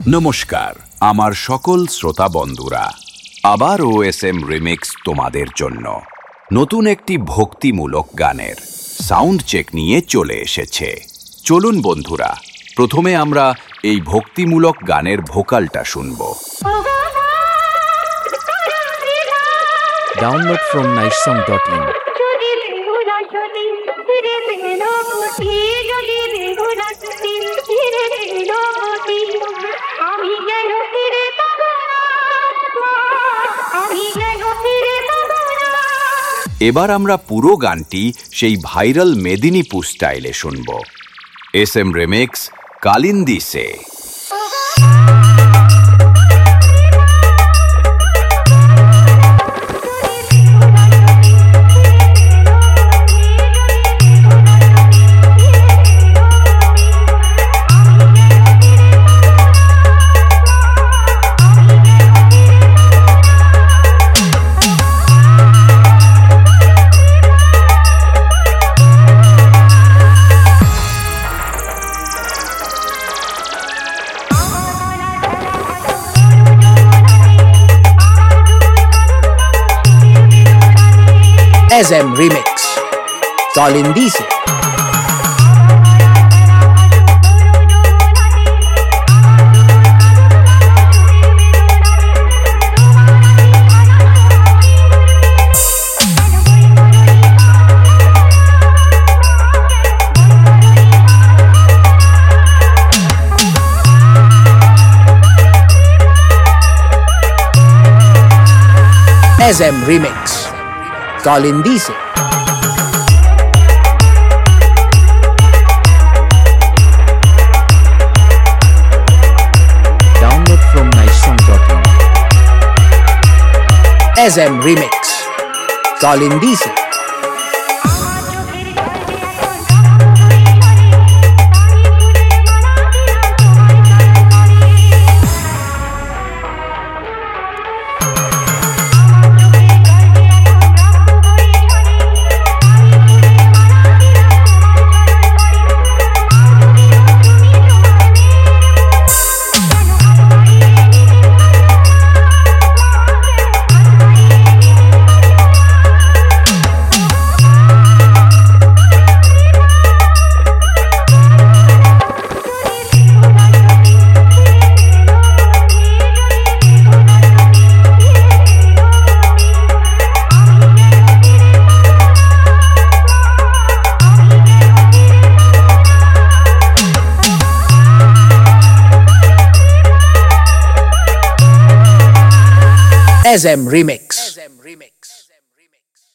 নমস্কার আমার সকল শ্রোতা বন্ধুরা, আবারও এসএম রিমিক্স তোমাদের জন্য নতুন একটি ভক্তিমূলক গানের সাউন্ড চেক নিয়ে চলে এসেছে। চলুন বন্ধুরা, প্রথমে আমরা এই ভক্তিমূলক গানের ভোকালটা শুনব। Download from nicesong.in. এবার আমরা পুরো গানটি সেই ভাইরাল মেদিনীপুর স্টাইলে শুনব। এসএম রিমিক্স কালিন্দী সে। एसएम रिमिक्स कालिंदी से। एसएम रिमिक्स कालिंदी से। Download from nicesong.in. SM remix Kalindi से। SM remix.